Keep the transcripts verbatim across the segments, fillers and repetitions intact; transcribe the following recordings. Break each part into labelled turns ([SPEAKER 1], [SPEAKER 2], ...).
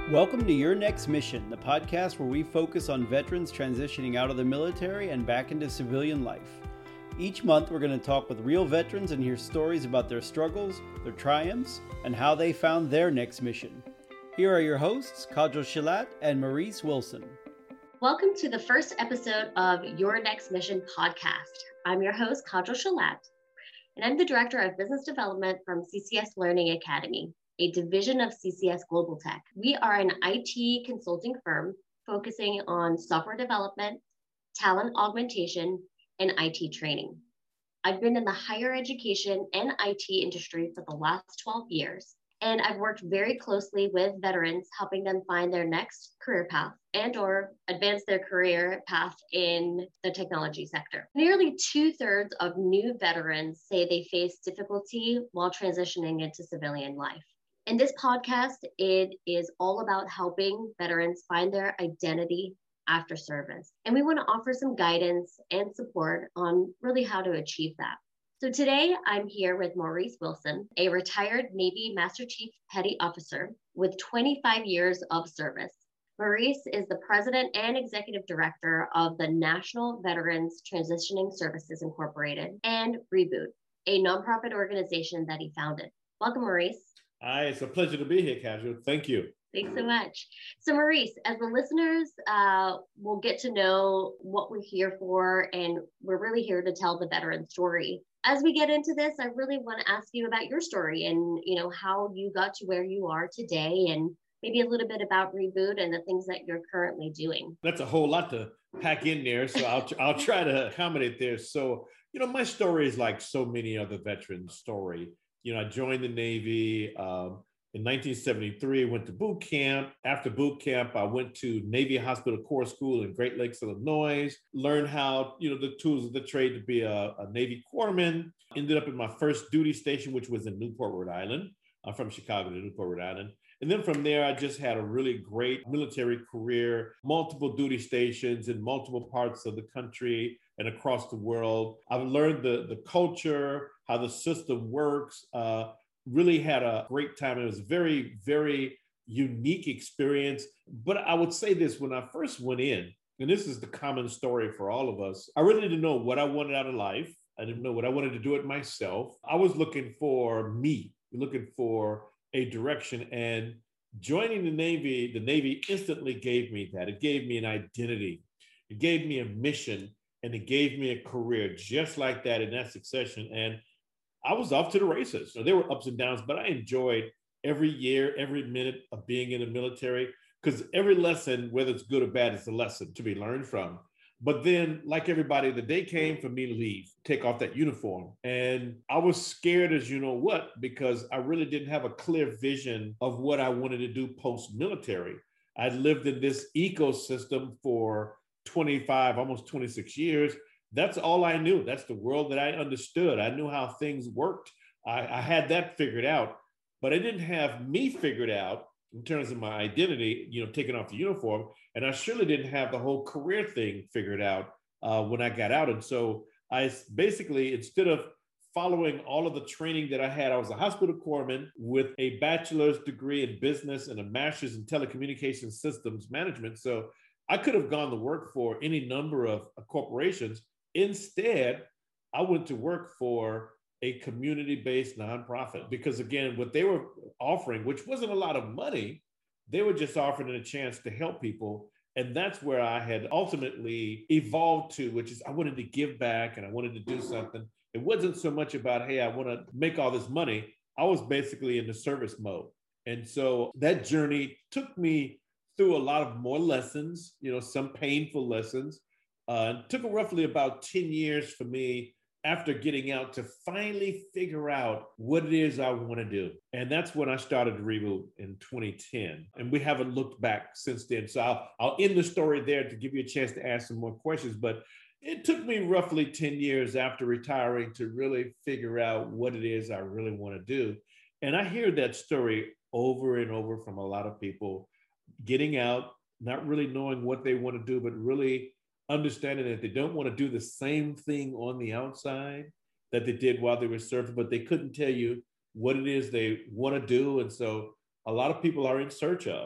[SPEAKER 1] Welcome to Your Next Mission, the podcast where we focus on veterans transitioning out of the military and back into civilian life. Each month, we're going to talk with real veterans and hear stories about their struggles, their triumphs, and how they found their next mission. Here are your hosts, Kajal Shalat and Maurice Wilson.
[SPEAKER 2] Welcome to the first episode of Your Next Mission podcast. I'm your host, Kajal Shalat, and I'm the Director of Business Development from C C S Learning Academy, a division of C C S Global Tech. We are an I T consulting firm focusing on software development, talent augmentation, and I T training. I've been in the higher education and I T industry for the last twelve years, and I've worked very closely with veterans, helping them find their next career path and or advance their career path in the technology sector. Nearly two-thirds of new veterans say they face difficulty while transitioning into civilian life. In this podcast, it is all about helping veterans find their identity after service. And we want to offer some guidance and support on really how to achieve that. So today I'm here with Maurice Wilson, a retired Navy Master Chief Petty Officer with twenty-five years of service. Maurice is the President and Executive Director of the National Veterans Transitioning Services Incorporated and Reboot, a nonprofit organization that he founded. Welcome, Maurice.
[SPEAKER 3] Hi, it's a pleasure to be here, Casual. Thank you.
[SPEAKER 2] Thanks so much. So Maurice, as the listeners uh, will get to know what we're here for, and we're really here to tell the veteran story. As we get into this, I really want to ask you about your story and, you know, how you got to where you are today, and maybe a little bit about Reboot and the things that you're currently doing.
[SPEAKER 3] That's a whole lot to pack in there, so I'll, I'll try to accommodate there. So, you know, my story is like so many other veterans' story. You know, I joined the Navy um, in nineteen seventy-three, went to boot camp. After boot camp, I went to Navy Hospital Corps School in Great Lakes, Illinois, learned how, you know, the tools of the trade to be a, a Navy corpsman. Ended up in my first duty station, which was in Newport, Rhode Island. I'm from Chicago to Newport, Rhode Island. And then from there, I just had a really great military career, multiple duty stations in multiple parts of the country and across the world. I've learned the, the culture, how the system works, uh, really had a great time. It was a very, very unique experience. But I would say this, when I first went in, and this is the common story for all of us, I really didn't know what I wanted out of life. I didn't know what I wanted to do it myself. I was looking for me, looking for a direction, and joining the Navy, the Navy instantly gave me that. It gave me an identity. It gave me a mission, and it gave me a career just like that in that succession. And I was off to the races. So there were ups and downs, but I enjoyed every year, every minute of being in the military, because every lesson, whether it's good or bad, is a lesson to be learned from. But then, like everybody, the day came for me to leave, take off that uniform. And I was scared as you know what, because I really didn't have a clear vision of what I wanted to do post-military. I'd lived in this ecosystem for twenty-five, almost twenty-six years. That's all I knew. That's the world that I understood. I knew how things worked. I, I had that figured out, but I didn't have me figured out in terms of my identity, you know, taking off the uniform. And I surely didn't have the whole career thing figured out uh, when I got out. And so I basically, instead of following all of the training that I had, I was a hospital corpsman with a bachelor's degree in business and a master's in telecommunications systems management. So I could have gone to work for any number of corporations. Instead, I went to work for a community-based nonprofit, because again, what they were offering, which wasn't a lot of money, they were just offering a chance to help people. And that's where I had ultimately evolved to, which is I wanted to give back and I wanted to do something. It wasn't so much about, hey, I want to make all this money. I was basically in the service mode. And so that journey took me through a lot of more lessons, you know, some painful lessons. Uh, it took roughly about ten years for me after getting out to finally figure out what it is I want to do. And that's when I started Reboot in twenty ten. And we haven't looked back since then. So I'll, I'll end the story there to give you a chance to ask some more questions. But it took me roughly ten years after retiring to really figure out what it is I really want to do. And I hear that story over and over from a lot of people getting out, not really knowing what they want to do, but really understanding that they don't want to do the same thing on the outside that they did while they were serving, but they couldn't tell you what it is they want to do. And so a lot of people are in search of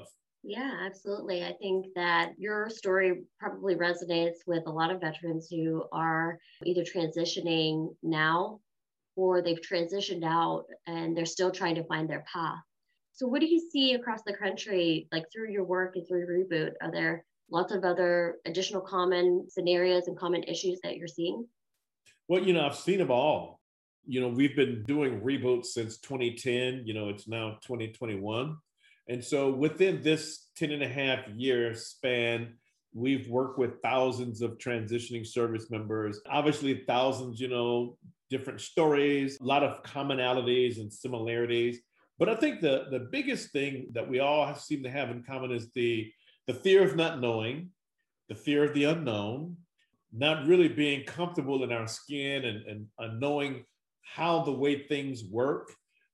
[SPEAKER 2] Yeah, absolutely. I think that your story probably resonates with a lot of veterans who are either transitioning now or they've transitioned out and they're still trying to find their path. So, what do you see across the country, like through your work and through Reboot? Are there lots of other additional common scenarios and common issues that you're seeing?
[SPEAKER 3] Well, you know, I've seen them all. You know, we've been doing Reboot since twenty ten, you know, it's now twenty twenty-one. And so within this ten and a half year span, we've worked with thousands of transitioning service members, obviously thousands, you know, different stories, a lot of commonalities and similarities. But I think the, the biggest thing that we all have, seem to have in common is the, the fear of not knowing, the fear of the unknown, not really being comfortable in our skin and, and, and knowing how the way things work.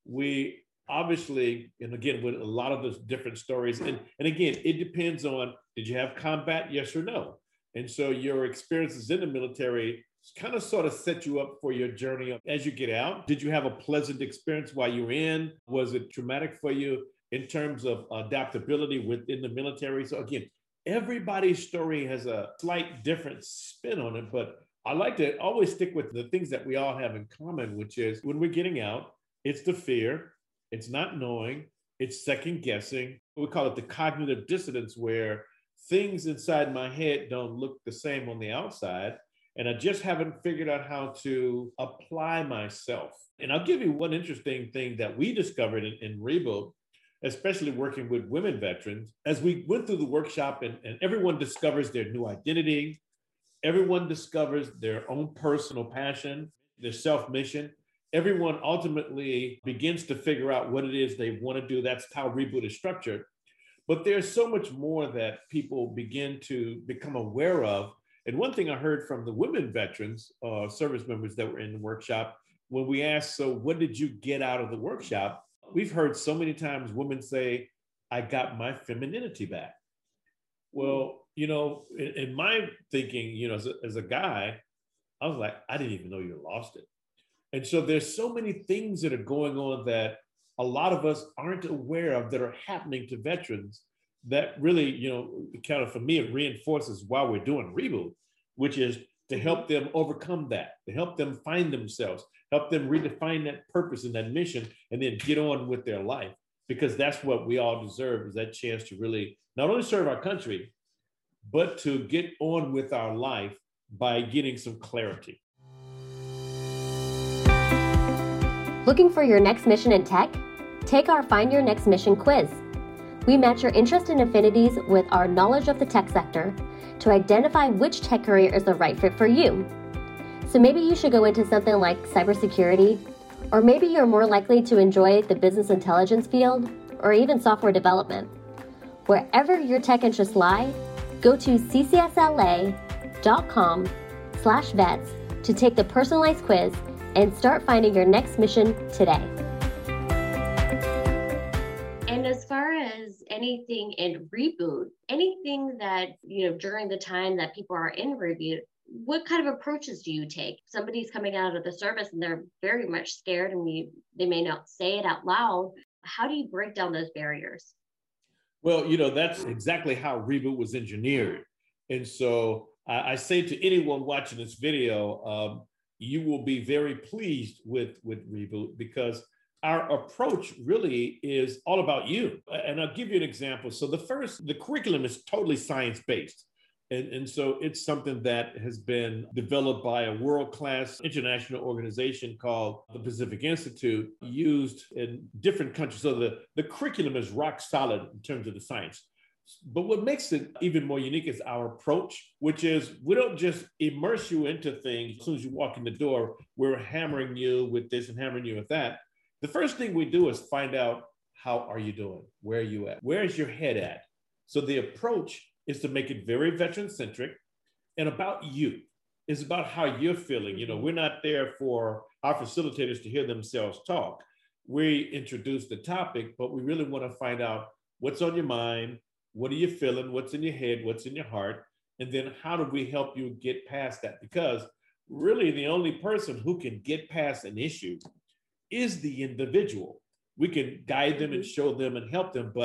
[SPEAKER 3] We obviously, and again, with a lot of those different stories, and, and again, it depends on, did you have combat, yes or no? And so your experiences in the military kind of sort of set you up for your journey as you get out. Did you have a pleasant experience while you were in? Was it traumatic for you in terms of adaptability within the military? So again, everybody's story has a slight different spin on it, but I like to always stick with the things that we all have in common, which is when we're getting out, it's the fear, it's not knowing, it's second guessing. We call it the cognitive dissonance, where things inside my head don't look the same on the outside. And I just haven't figured out how to apply myself. And I'll give you one interesting thing that we discovered in, in Reboot, especially working with women veterans. As we went through the workshop and, and everyone discovers their new identity, everyone discovers their own personal passion, their self-mission. Everyone ultimately begins to figure out what it is they want to do. That's how Reboot is structured. But there's so much more that people begin to become aware of. And one thing I heard from the women veterans, uh, service members that were in the workshop, when we asked, so what did you get out of the workshop? We've heard so many times women say, I got my femininity back. Well, you know, in, in my thinking, you know, as a, as a guy, I was like, I didn't even know you lost it. And so there's so many things that are going on that a lot of us aren't aware of that are happening to veterans that really, you know, kind of for me, it reinforces why we're doing Reboot, which is to help them overcome that, to help them find themselves, help them redefine that purpose and that mission, and then get on with their life. Because that's what we all deserve, is that chance to really not only serve our country, but to get on with our life by getting some clarity.
[SPEAKER 2] Looking for your next mission in tech? Take our Find Your Next Mission quiz. We match your interest and affinities with our knowledge of the tech sector to identify which tech career is the right fit for you. So maybe you should go into something like cybersecurity, or maybe you're more likely to enjoy the business intelligence field, or even software development. Wherever your tech interests lie, go to ccsla.com slash vets to take the personalized quiz and start finding your next mission today. And as far as anything in Reboot, anything that, you know, during the time that people are in Reboot, what kind of approaches do you take? Somebody's coming out of the service and they're very much scared and we, they may not say it out loud. How do you break down those barriers?
[SPEAKER 3] Well, you know, that's exactly how Reboot was engineered. And so I, I say to anyone watching this video, um, you will be very pleased with, with Reboot, because our approach really is all about you. And I'll give you an example. So the first, the curriculum is totally science-based. And, and so it's something that has been developed by a world-class international organization called the Pacific Institute, used in different countries. So the, the curriculum is rock solid in terms of the science. But what makes it even more unique is our approach, which is we don't just immerse you into things. As soon as you walk in the door, we're hammering you with this and hammering you with that. The first thing we do is find out, how are you doing? Where are you at? Where is your head at? So the approach is to make it very veteran-centric and about you. It's about how you're feeling. You know, we're not there for our facilitators to hear themselves talk. We introduce the topic, but we really want to find out what's on your mind, what are you feeling, what's in your head, what's in your heart, and then how do we help you get past that? Because really the only person who can get past an issue is the individual. We can guide them and show them and help them, but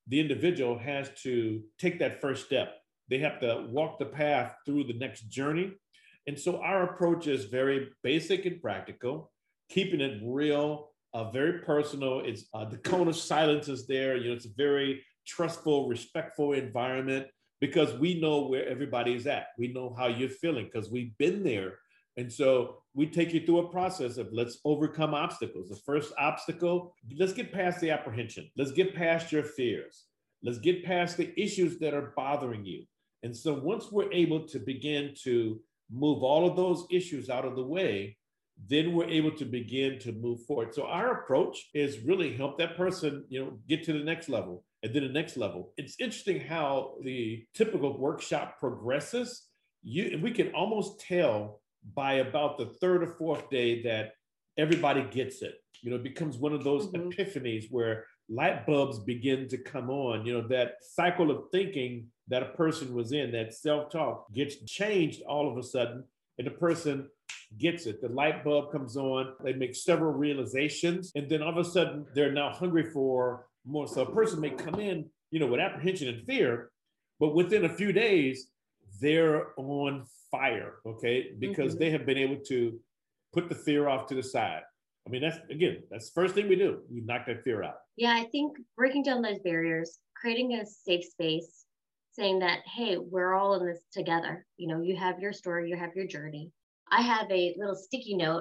[SPEAKER 3] the individual has to take that first step. They have to walk the path through the next journey. And so our approach is very basic and practical, keeping it real, uh, very personal. It's uh, the cone of silence is there. You know, it's a very trustful, respectful environment because we know where everybody is at. We know how you're feeling because we've been there. And so we take you through a process of let's overcome obstacles. The first obstacle, let's get past the apprehension. Let's get past your fears. Let's get past the issues that are bothering you. And so once we're able to begin to move all of those issues out of the way, then we're able to begin to move forward. So our approach is really help that person, you know, get to the next level and then the next level. It's interesting how the typical workshop progresses. You, we can almost tell by about the third or fourth day that everybody gets it. You know, it becomes one of those mm-hmm. epiphanies where light bulbs begin to come on. You know, that cycle of thinking that a person was in, that self-talk gets changed all of a sudden, and the person gets it. The light bulb comes on, they make several realizations, and then all of a sudden they're now hungry for more. So a person may come in, you know, with apprehension and fear, but within a few days, they're on fire, okay? Because mm-hmm. they have been able to put the fear off to the side. I mean, that's, again, that's the first thing we do. We knock that fear out.
[SPEAKER 2] Yeah, I think breaking down those barriers, creating a safe space, saying that, hey, we're all in this together. You know, you have your story, you have your journey. I have a little sticky note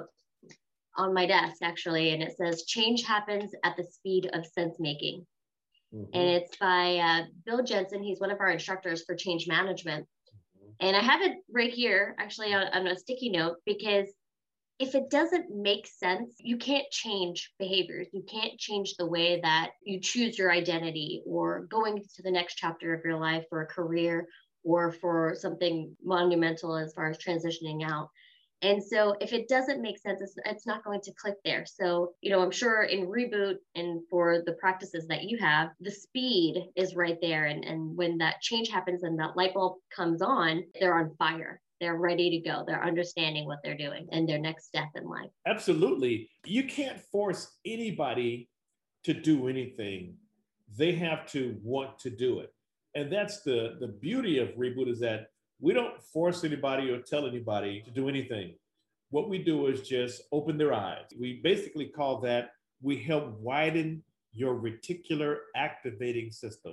[SPEAKER 2] on my desk, actually, and it says, change happens at the speed of sense making. Mm-hmm. And it's by uh, Bill Jensen. He's one of our instructors for change management. And I have it right here, actually, on, on a sticky note, because if it doesn't make sense, you can't change behaviors. You can't change the way that you choose your identity or going to the next chapter of your life or a career or for something monumental as far as transitioning out. And so if it doesn't make sense, it's, it's not going to click there. So, you know, I'm sure in Reboot and for the practices that you have, the speed is right there. And, and when that change happens and that light bulb comes on, they're on fire. They're ready to go. They're understanding what they're doing and their next step in life.
[SPEAKER 3] Absolutely. You can't force anybody to do anything. They have to want to do it. And that's the, the beauty of Reboot, is that we don't force anybody or tell anybody to do anything. What we do is just open their eyes. We basically call that, we help widen your reticular activating system.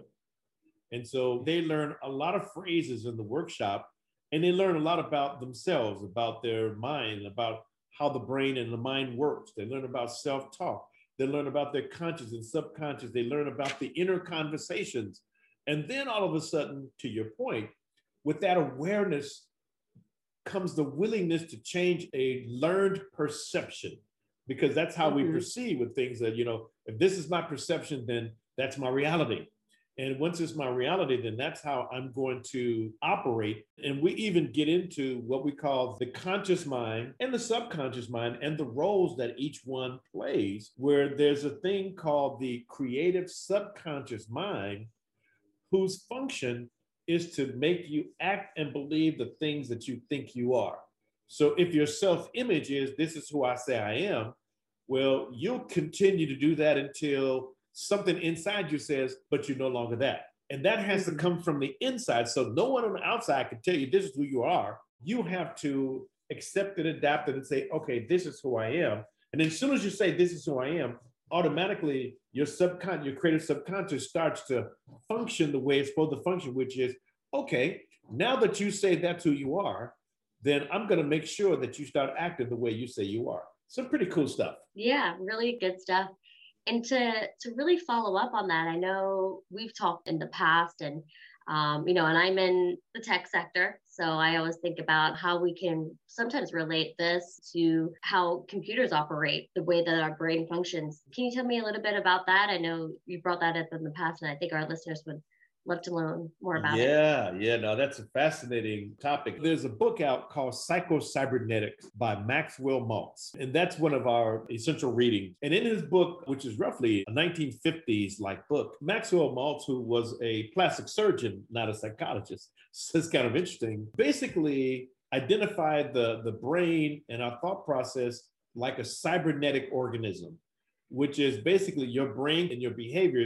[SPEAKER 3] And so they learn a lot of phrases in the workshop, and they learn a lot about themselves, about their mind, about how the brain and the mind works. They learn about self-talk. They learn about their conscious and subconscious. They learn about the inner conversations. And then all of a sudden, to your point, with that awareness comes the willingness to change a learned perception, because that's how mm-hmm. we perceive with things that, you know, if this is my perception, then that's my reality. And once it's my reality, then that's how I'm going to operate. And we even get into what we call the conscious mind and the subconscious mind and the roles that each one plays, where there's a thing called the creative subconscious mind, whose function is to make you act and believe the things that you think you are. So if your self-image is, this is who I say I am, well, you'll continue to do that until something inside you says, but you're no longer that. And that has to come from the inside. So no one on the outside can tell you this is who you are. You have to accept it, adapt it, and say, okay, this is who I am. And then as soon as you say, this is who I am, automatically your subconscious, your creative subconscious starts to function the way it's supposed to function, which is, okay, now that you say that's who you are, then I'm going to make sure that you start acting the way you say you are. Some pretty cool stuff.
[SPEAKER 2] Yeah, really good stuff. And to, to really follow up on that, I know we've talked in the past and, um, you know, and I'm in the tech sector. So I always think about how we can sometimes relate this to how computers operate, the way that our brain functions. Can you tell me a little bit about that? I know you brought that up in the past, and I think our listeners would love to learn more about
[SPEAKER 3] yeah,
[SPEAKER 2] it.
[SPEAKER 3] Yeah, yeah, no, that's a fascinating topic. There's a book out called Psycho-Cybernetics by Maxwell Maltz, and that's one of our essential readings. And in his book, which is roughly a nineteen fifties like book, Maxwell Maltz, who was a plastic surgeon, not a psychologist, so it's kind of interesting, basically identified the, the brain and our thought process like a cybernetic organism, which is basically your brain and your behaviors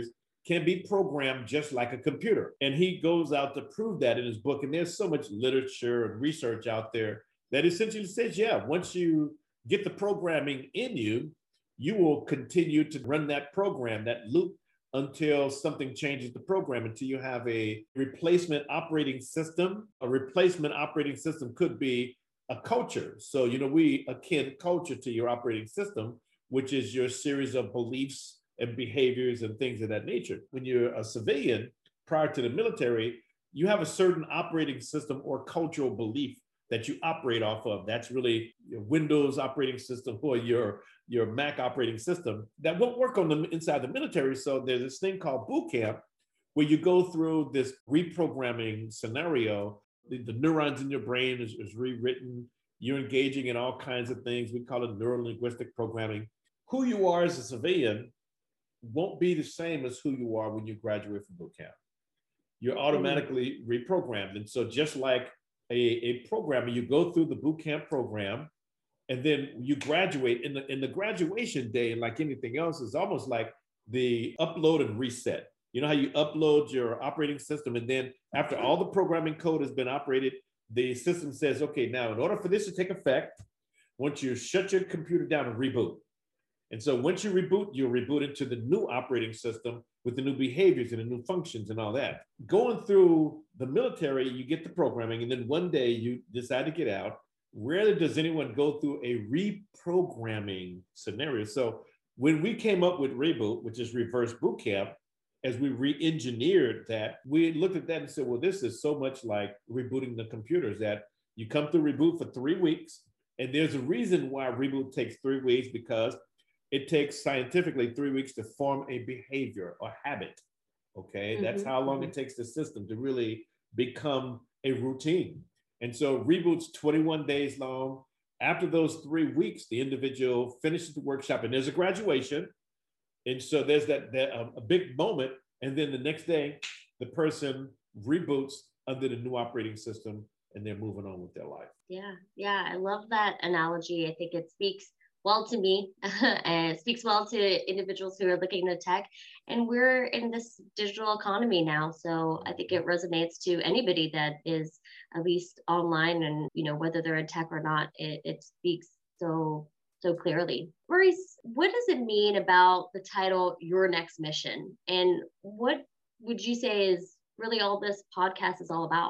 [SPEAKER 3] can be programmed just like a computer. And he goes out to prove that in his book. And there's so much literature and research out there that essentially says, yeah, once you get the programming in you, you will continue to run that program, that loop, until something changes the program, until you have a replacement operating system. A replacement operating system could be a culture. So, you know, we akin culture to your operating system, which is your series of beliefs and behaviors and things of that nature. When you're a civilian prior to the military, you have a certain operating system or cultural belief that you operate off of. That's really your Windows operating system or your, your Mac operating system that won't work on the inside the military. So there's this thing called boot camp where you go through this reprogramming scenario. The, the neurons in your brain is, is rewritten. You're engaging in all kinds of things. We call it neuro-linguistic programming. Who you are as a civilian won't be the same as who you are when you graduate from boot camp. You're automatically reprogrammed. And so just like a, a programmer, you go through the boot camp program, and then you graduate. In the, in the graduation day, and like anything else, is almost like the upload and reset. You know how you upload your operating system, and then after all the programming code has been operated, the system says, okay, now in order for this to take effect, once you shut your computer down and reboot. And so once you reboot, you'll reboot into the new operating system with the new behaviors and the new functions and all that. Going through the military, you get the programming, and then one day you decide to get out. Rarely does anyone go through a reprogramming scenario. So when we came up with Reboot, which is reverse boot camp, as we re-engineered that, we looked at that and said, well, this is so much like rebooting the computers, that you come through Reboot for three weeks. And there's a reason why Reboot takes three weeks, because it takes scientifically three weeks to form a behavior or habit. Okay, mm-hmm. That's how long it takes the system to really become a routine. And so Reboot's twenty-one days long. After those three weeks, the individual finishes the workshop, and there's a graduation. And so there's that, that um, a big moment. And then the next day, the person reboots under the new operating system, and they're moving on with their life.
[SPEAKER 2] Yeah, yeah, I love that analogy. I think it speaks well to me and it speaks well to individuals who are looking to tech. And we're in this digital economy now. So I think it resonates to anybody that is at least online, and, you know, whether they're in tech or not, it, it speaks so, so clearly. Maurice, what does it mean about the title, Your Next Mission? And what would you say is really all this podcast is all about?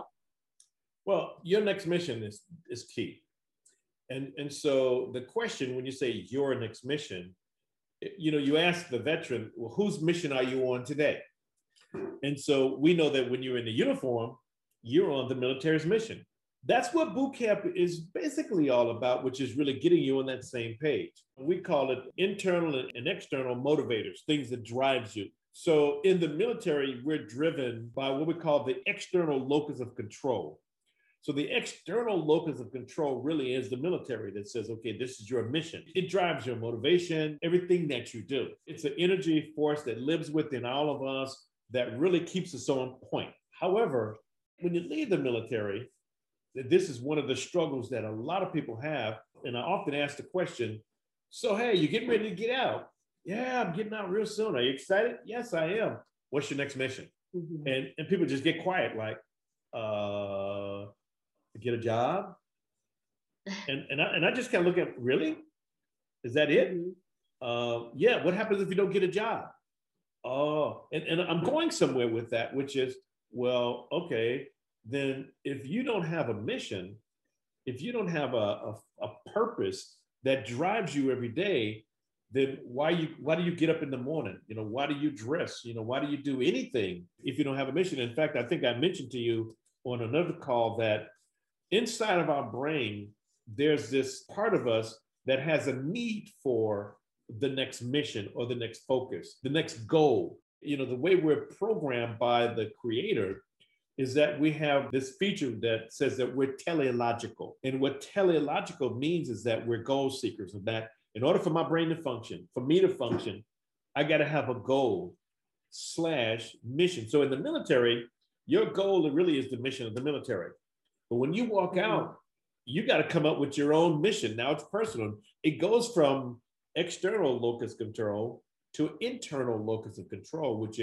[SPEAKER 3] Well, your next mission is, is key. And, and so the question, when you say your next mission, you know, you ask the veteran, well, whose mission are you on today? And so we know that when you're in the uniform, you're on the military's mission. That's what boot camp is basically all about, which is really getting you on that same page. We call it internal and external motivators, things that drives you. So in the military, we're driven by what we call the external locus of control. So the external locus of control really is the military that says, okay, this is your mission. It drives your motivation, everything that you do. It's an energy force that lives within all of us that really keeps us on point. However, when you leave the military, this is one of the struggles that a lot of people have. And I often ask the question, so, hey, you're getting ready to get out. Yeah, I'm getting out real soon. Are you excited? Yes, I am. What's your next mission? Mm-hmm. And, and people just get quiet, like, uh, get a job. And, and, I, and I just kind of look at, really? Is that it? Mm-hmm. Uh, yeah, what happens if you don't get a job? Oh, and, and I'm going somewhere with that, which is, well, okay, then if you don't have a mission, if you don't have a, a, a purpose that drives you every day, then why you why do you get up in the morning? You know, why do you dress? You know, why do you do anything if you don't have a mission? In fact, I think I mentioned to you on another call that inside of our brain, there's this part of us that has a need for the next mission or the next focus, the next goal. You know, the way we're programmed by the creator is that we have this feature that says that we're teleological. And what teleological means is that we're goal seekers, and that in order for my brain to function, for me to function, I got to have a goal slash mission. So in the military, your goal really is the mission of the military. But when you walk mm-hmm. out, you got to come up with your own mission. Now it's personal. It goes from external locus control to internal locus of control, which is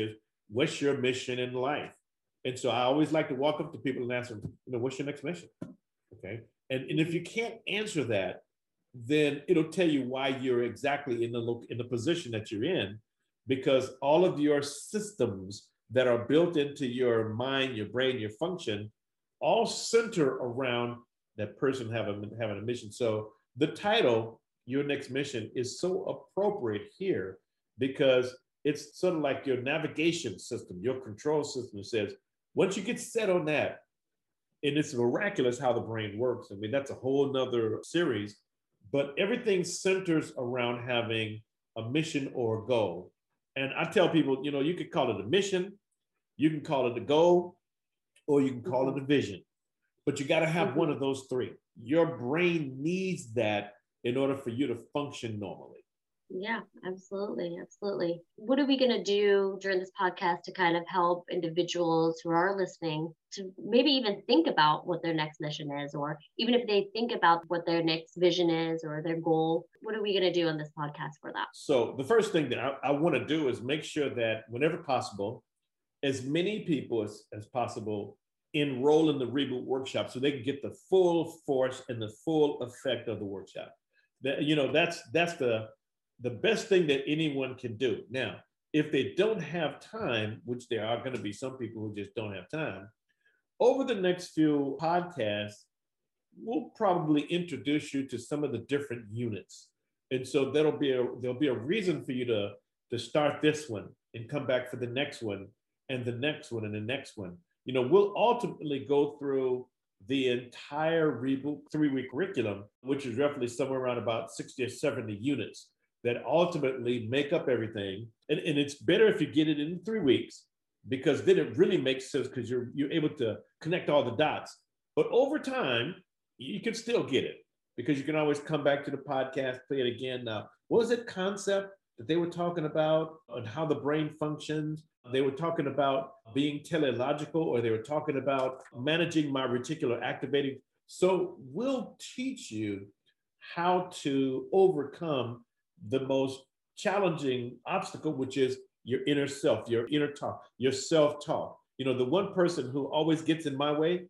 [SPEAKER 3] what's your mission in life? And so I always like to walk up to people and ask them, you know, what's your next mission? Okay. And, and if you can't answer that, then it'll tell you why you're exactly in the look in the position that you're in, because all of your systems that are built into your mind, your brain, your function, all center around that person having, having a mission. So the title, Your Next Mission, is so appropriate here because it's sort of like your navigation system, your control system says, once you get set on that, and it's miraculous how the brain works. I mean, that's a whole nother series, but everything centers around having a mission or a goal. And I tell people, you know, you could call it a mission, you can call it a goal, or you can call it a vision, but you got to have one of those three. Your brain needs that in order for you to function normally.
[SPEAKER 2] Yeah, absolutely. Absolutely. What are we going to do during this podcast to kind of help individuals who are listening to maybe even think about what their next mission is, or even if they think about what their next vision is or their goal, what are we going to do on this podcast for that?
[SPEAKER 3] So the first thing that I, I want to do is make sure that whenever possible, as many people as, as possible enroll in the Reboot Workshop so they can get the full force and the full effect of the workshop. That, you know, that's that's the the best thing that anyone can do. Now, if they don't have time, which there are going to be some people who just don't have time, over the next few podcasts, we'll probably introduce you to some of the different units. And so there'll be a there'll be a reason for you to, to start this one and come back for the next one and the next one and the next one. You know, we'll ultimately go through the entire Reboot three-week curriculum, which is roughly somewhere around about sixty or seventy units that ultimately make up everything. And, and it's better if you get it in three weeks because then it really makes sense because you're, you're able to connect all the dots. But over time, you can still get it because you can always come back to the podcast, play it again. Now, what was that concept that they were talking about on how the brain functions? They were talking about being teleological, or they were talking about managing my reticular activating. So we'll teach you how to overcome the most challenging obstacle, which is your inner self, your inner talk, your self-talk. You know, the one person who always gets in my way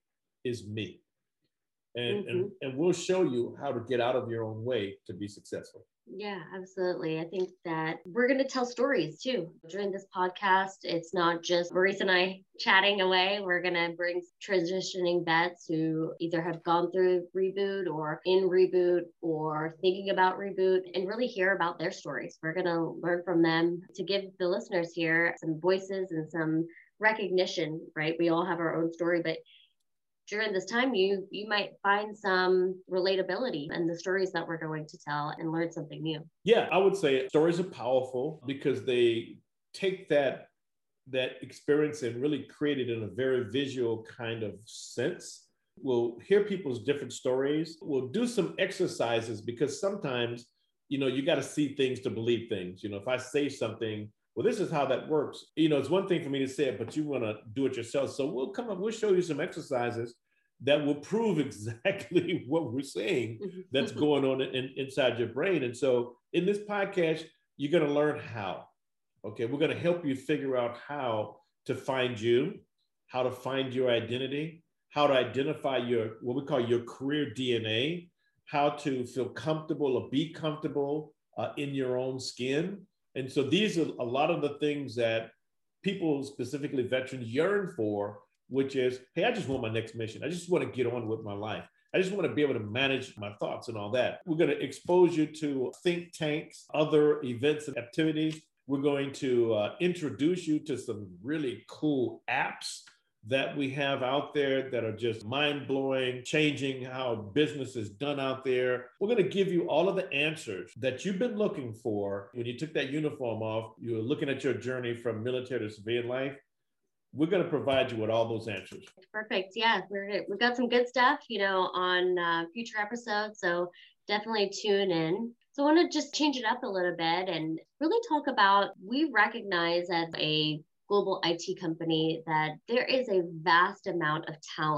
[SPEAKER 3] is me. And, mm-hmm. and, and we'll show you how to get out of your own way to be successful.
[SPEAKER 2] Yeah, absolutely. I think that we're going to tell stories too. During this podcast, it's not just Maurice and I chatting away. We're going to bring transitioning vets who either have gone through Reboot or in Reboot or thinking about Reboot and really hear about their stories. We're going to learn from them to give the listeners here some voices and some recognition, right? We all have our own story, but during this time, you you might find some relatability in the stories that we're going to tell and learn something new.
[SPEAKER 3] Yeah, I would say stories are powerful because they take that, that experience and really create it in a very visual kind of sense. We'll hear people's different stories. We'll do some exercises because sometimes, you know, you got to see things to believe things. You know, if I say something, well, this is how that works. You know, it's one thing for me to say it, but you want to do it yourself. So we'll come up, we'll show you some exercises that will prove exactly what we're saying that's going on in, inside your brain. And so in this podcast, you're going to learn how. Okay, we're going to help you figure out how to find you, how to find your identity, how to identify your, what we call your career D N A, how to feel comfortable or be comfortable uh, in your own skin. And so these are a lot of the things that people, specifically veterans, yearn for, which is, hey, I just want my next mission. I just want to get on with my life. I just want to be able to manage my thoughts and all that. We're going to expose you to think tanks, other events and activities. We're going to uh, introduce you to some really cool apps that we have out there that are just mind-blowing, changing how business is done out there. We're going to give you all of the answers that you've been looking for when you took that uniform off. You were looking at your journey from military to civilian life. We're going to provide you with all those answers.
[SPEAKER 2] Perfect. Yeah, we're, we've got some good stuff, you know, on uh, future episodes. So definitely tune in. So I want to just change it up a little bit and really talk about, we recognize as a global I T company that there is a vast amount of talent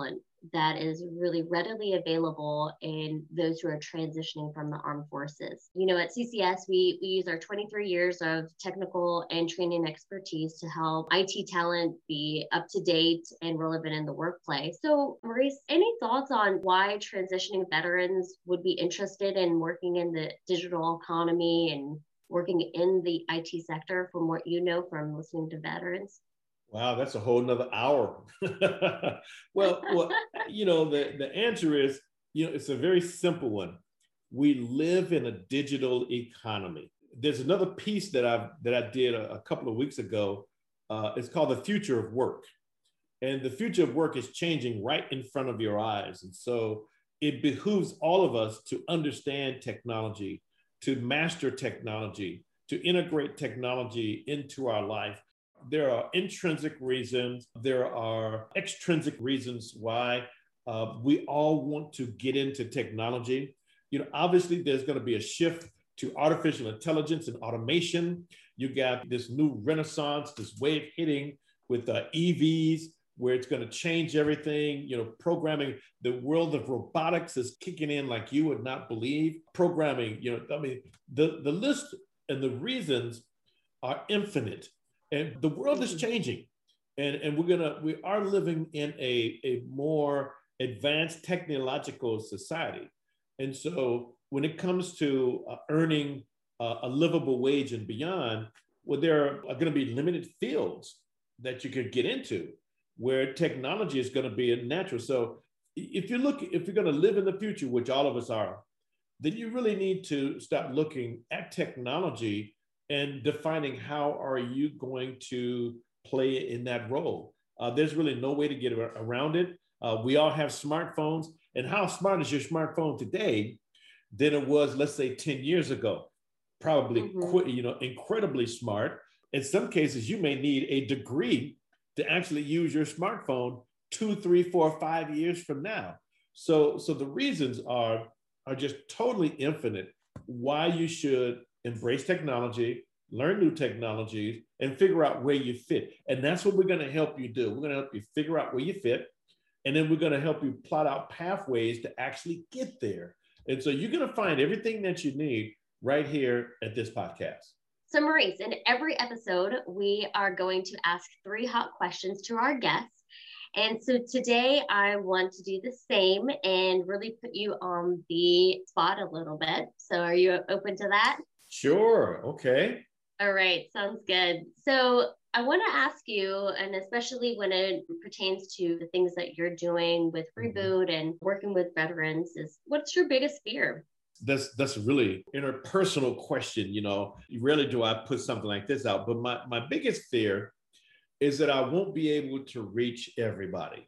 [SPEAKER 2] that is really readily available in those who are transitioning from the armed forces. You know, at C C S, we, we use our twenty-three years of technical and training expertise to help I T talent be up to date and relevant in the workplace. So, Maurice, any thoughts on why transitioning veterans would be interested in working in the digital economy and working in the I T sector from what you know from listening to veterans?
[SPEAKER 3] Wow, that's a whole nother hour. well, well, you know, the, the answer is, you know, it's a very simple one. We live in a digital economy. There's another piece that I that I did a, a couple of weeks ago. Uh, it's called The Future of Work. And the future of work is changing right in front of your eyes. And so it behooves all of us to understand technology, to master technology, to integrate technology into our life. There are intrinsic reasons, there are extrinsic reasons why uh, we all want to get into technology. You know, obviously there's going to be a shift to artificial intelligence and automation. You got this new renaissance, this wave hitting with uh, E Vs, where it's going to change everything. You know, programming, the world of robotics is kicking in like you would not believe. Programming, you know, I mean, the, the list and the reasons are infinite. And the world is changing, and, and we're gonna we are living in a, a more advanced technological society. And so when it comes to uh, earning uh, a livable wage and beyond, well, there are going to be limited fields that you could get into where technology is going to be a natural. So if you look, if you're going to live in the future, which all of us are, then you really need to start looking at technology and defining how are you going to play in that role. Uh, there's really no way to get around it. Uh, we all have smartphones, and how smart is your smartphone today than it was, let's say, ten years ago? Probably, mm-hmm. you know, incredibly smart. In some cases, you may need a degree to actually use your smartphone two, three, four, five years from now. So, so the reasons are are just totally infinite why you should embrace technology, learn new technologies, and figure out where you fit. And that's what we're going to help you do. We're going to help you figure out where you fit. And then we're going to help you plot out pathways to actually get there. And so you're going to find everything that you need right here at this podcast.
[SPEAKER 2] So Maurice, in every episode, we are going to ask three hot questions to our guests. And so today I want to do the same and really put you on the spot a little bit. So are you open to that?
[SPEAKER 3] Sure. Okay.
[SPEAKER 2] All right. Sounds good. So I want to ask you, and especially when it pertains to the things that you're doing with Reboot and working with veterans, is what's your biggest fear?
[SPEAKER 3] That's that's a really interpersonal question. You know, rarely do I put something like this out, but my, my biggest fear is that I won't be able to reach everybody.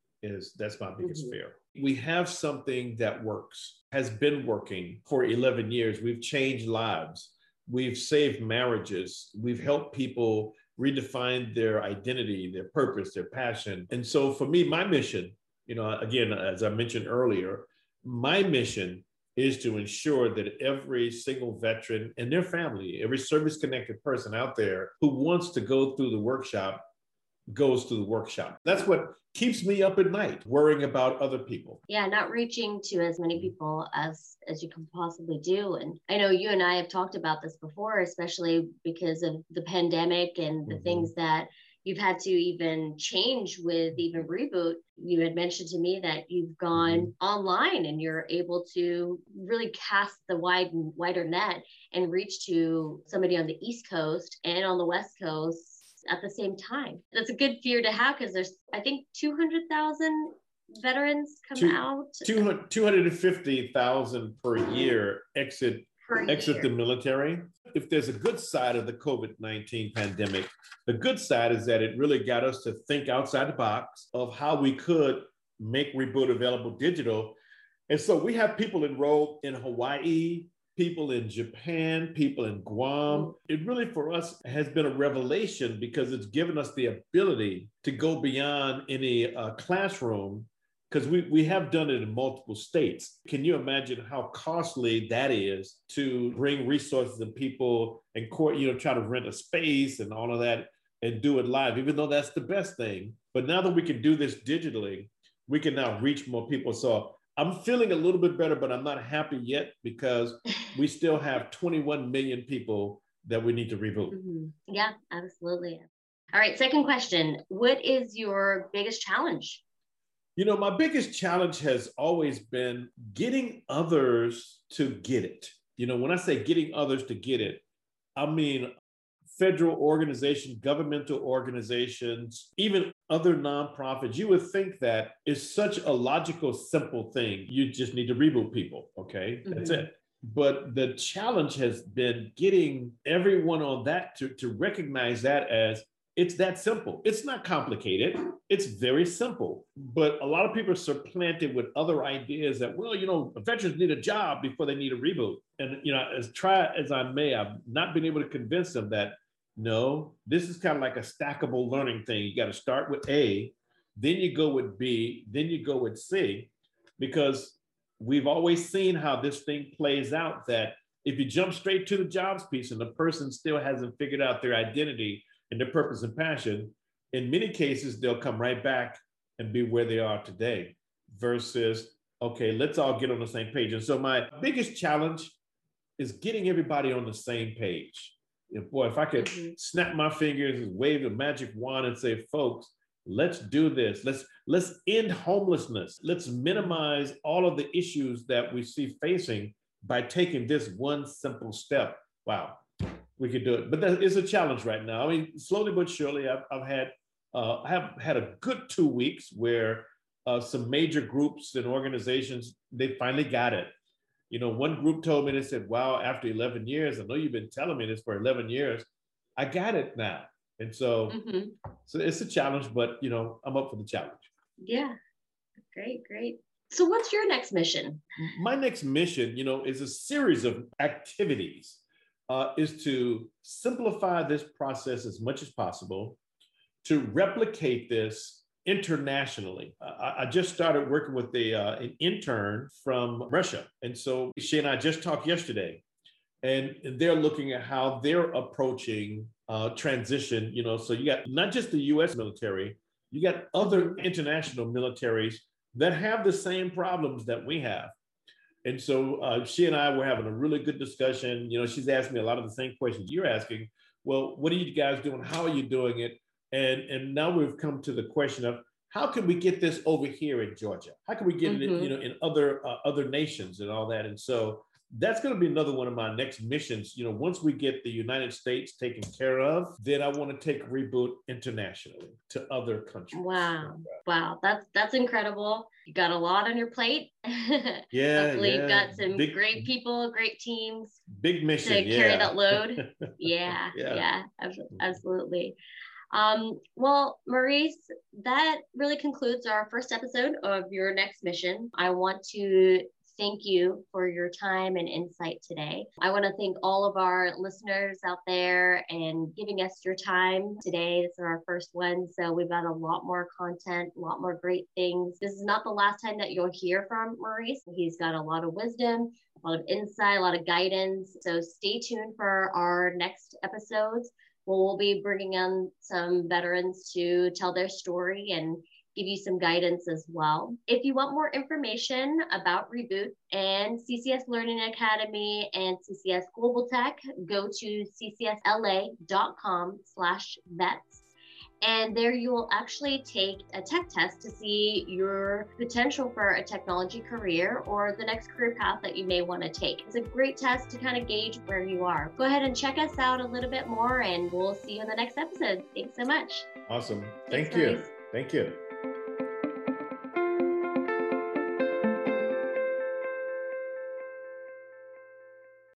[SPEAKER 3] Is that's my biggest mm-hmm. fear. We have something that works, has been working for eleven years. We've changed lives. We've saved marriages. We've helped people redefine their identity, their purpose, their passion. And so for me, my mission, you know, again, as I mentioned earlier, my mission is to ensure that every single veteran and their family, every service-connected person out there who wants to go through the workshop goes to the workshop. That's what keeps me up at night, worrying about other people.
[SPEAKER 2] Yeah, not reaching to as many people as as you can possibly do. And I know you and I have talked about this before, especially because of the pandemic and the mm-hmm. things that you've had to even change with even Reboot. You had mentioned to me that you've gone mm-hmm. online and you're able to really cast the wide wider net and reach to somebody on the East Coast and on the West Coast at the same time. That's a good fear to have because there's, I think, two hundred thousand veterans come
[SPEAKER 3] Two,
[SPEAKER 2] out.
[SPEAKER 3] two hundred fifty thousand per year exit,
[SPEAKER 2] per
[SPEAKER 3] exit
[SPEAKER 2] year.
[SPEAKER 3] the military. If there's a good side of the COVID nineteen pandemic, the good side is that it really got us to think outside the box of how we could make Reboot available digital. And so we have people enrolled in Hawaii, people in Japan, people in Guam. It really, for us, has been a revelation because it's given us the ability to go beyond any uh, classroom, because we, we have done it in multiple states. Can you imagine how costly that is to bring resources and people and court, you know, try to rent a space and all of that and do it live, even though that's the best thing. But now that we can do this digitally, we can now reach more people. So I'm feeling a little bit better, but I'm not happy yet because we still have twenty-one million people that we need to reboot.
[SPEAKER 2] Mm-hmm. Yeah, absolutely. All right, second question. What is your biggest challenge?
[SPEAKER 3] You know, my biggest challenge has always been getting others to get it. You know, when I say getting others to get it, I mean federal organizations, governmental organizations, even other nonprofits. You would think that is such a logical, simple thing. You just need to reboot people, okay? Mm-hmm. That's it. But the challenge has been getting everyone on that to, to recognize that as it's that simple. It's not complicated. It's very simple. But a lot of people are supplanted with other ideas that, well, you know, veterans need a job before they need a reboot. And, you know, as try as I may, I've not been able to convince them that, no, this is kind of like a stackable learning thing. You got to start with A, then you go with B, then you go with C, because we've always seen how this thing plays out, that if you jump straight to the jobs piece and the person still hasn't figured out their identity and their purpose and passion, in many cases, they'll come right back and be where they are today versus, okay, let's all get on the same page. And so my biggest challenge is getting everybody on the same page. And boy, if I could mm-hmm. snap my fingers and wave a magic wand and say, folks, let's do this. Let's let's end homelessness. Let's minimize all of the issues that we see facing by taking this one simple step. Wow, we could do it. But that is a challenge right now. I mean, slowly but surely, I've, I've had uh, I have had a good two weeks where uh, some major groups and organizations, they finally got it. You know, one group told me, they said, wow, after eleven years, I know you've been telling me this for eleven years, I got it now. And so, mm-hmm. so it's a challenge, but, you know, I'm up for the challenge.
[SPEAKER 2] Yeah, great, great. So what's your next mission?
[SPEAKER 3] My next mission, you know, is a series of activities, uh, is to simplify this process as much as possible, to replicate this internationally. Uh, I just started working with a, uh, an intern from Russia. And so she and I just talked yesterday, and they're looking at how they're approaching uh, transition. You know, so you got not just the U S military, you got other international militaries that have the same problems that we have. And so uh, she and I were having a really good discussion. You know, she's asking me a lot of the same questions you're asking. Well, what are you guys doing? How are you doing it? And, and now we've come to the question of how can we get this over here in Georgia? How can we get mm-hmm. it, you know, in other uh, other nations and all that? And so that's going to be another one of my next missions. You know, once we get the United States taken care of, then I want to take Reboot internationally to other countries.
[SPEAKER 2] Wow, wow, that's that's incredible. You got a lot on your plate.
[SPEAKER 3] Yeah,
[SPEAKER 2] hopefully
[SPEAKER 3] yeah.
[SPEAKER 2] You've got some
[SPEAKER 3] big,
[SPEAKER 2] great people, great teams.
[SPEAKER 3] Big mission
[SPEAKER 2] to
[SPEAKER 3] yeah.
[SPEAKER 2] carry that load. Yeah, yeah, yeah, absolutely. Um, well, Maurice, that really concludes our first episode of Your Next Mission. I want to thank you for your time and insight today. I want to thank all of our listeners out there and giving us your time today. This is our first one, so we've got a lot more content, a lot more great things. This is not the last time that you'll hear from Maurice. He's got a lot of wisdom, a lot of insight, a lot of guidance. So stay tuned for our next episodes. We'll be bringing in some veterans to tell their story and give you some guidance as well. If you want more information about Reboot and C C S Learning Academy and C C S Global Tech, go to c c s l a dot com slash vets. And there you will actually take a tech test to see your potential for a technology career or the next career path that you may want to take. It's a great test to kind of gauge where you are. Go ahead and check us out a little bit more, and we'll see you in the next episode. Thanks so much.
[SPEAKER 3] Awesome. Thank
[SPEAKER 2] Thanks,
[SPEAKER 3] you.
[SPEAKER 2] Maurice.
[SPEAKER 3] Thank you.